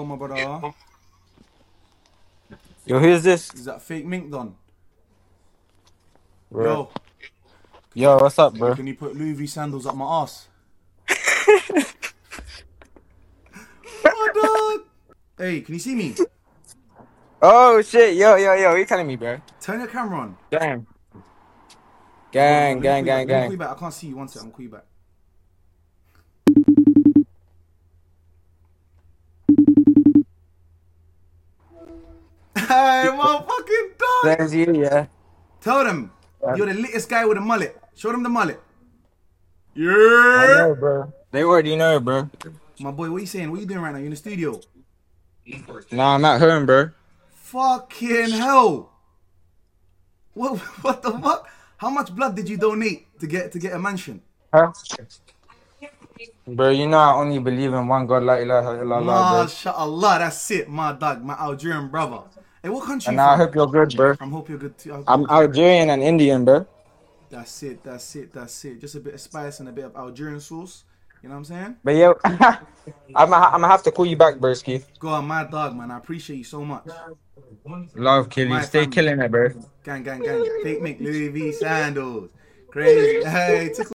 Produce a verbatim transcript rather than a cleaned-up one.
my brother. Yo, who's this? Is that fake mink Don? Bro. Yo, Yo, what's up, hey, bro? can you put Louis V sandals up my ass? My dog. Hey, can you see me? Oh shit, yo, yo, yo, what you telling me, bro? Turn your camera on. Gang. Hold on, hold Gang, on. Let me gang, call you back. gang, Let me call gang. you back. I can't see you. One second. I'll call you back. Hey, my fucking dog. There's you, yeah. Tell them Yeah. you're the littest guy with a mullet. Show them the mullet. I Yeah. know, bro. They already know, bro. My boy, what you saying? What you doing right now? You in the studio? Nah, I'm at home, bro. Fucking hell. What, what the fuck? How much blood did you donate to get to get a mansion? Huh? Bro, you know I only believe in one God, la ilaha illallah, bro. MashaAllah, that's it, my dog, my Algerian brother. Hey, what country And you I from? hope you're good, bro. I hope you're good too. I hope I'm you're good too. Algerian and Indian, bro. That's it, that's it, that's it. Just a bit of spice and a bit of Algerian sauce. You know what I'm saying? But yo, I'm I'm gonna have to call you back, broski. Go on, my dog, man. I appreciate you so much. Love, Killy. My Stay family. killing it, bro. Gang, gang, gang. Fake Mick, Louis V sandals. Crazy. Hey, tickle.